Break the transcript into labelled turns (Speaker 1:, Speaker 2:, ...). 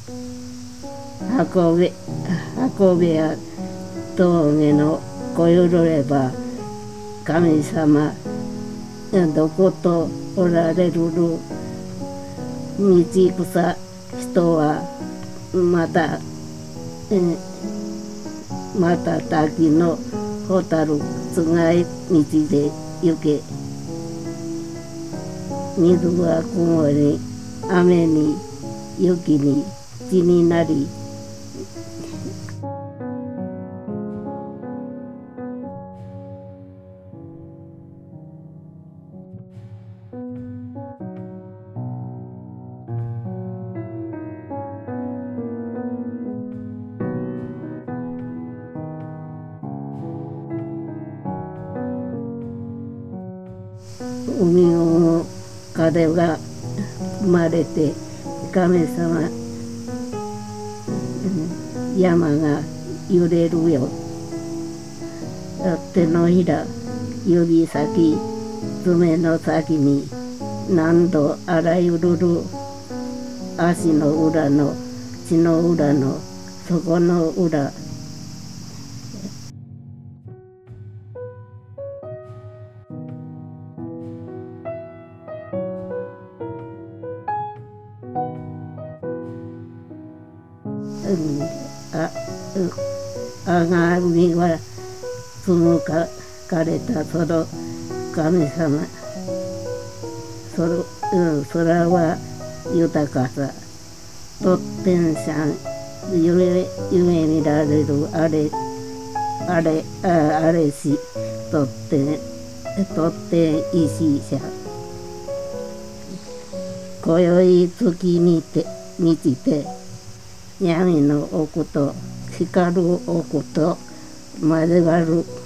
Speaker 1: 運べや峠の越えろれば神様どことおられる道草人はまた滝の蛍つがい道で行け。水は雲に雨に雪に地になり海の風が生まれて神様山が揺れるよ。手のひら指先爪の先に何度あらゆる足の裏の血の裏の底の裏あがみは紡かれたその神様空は豊かさとってんさん夢見られるあれしとって石者今宵月満ちて闇の奥と光る奥と交わる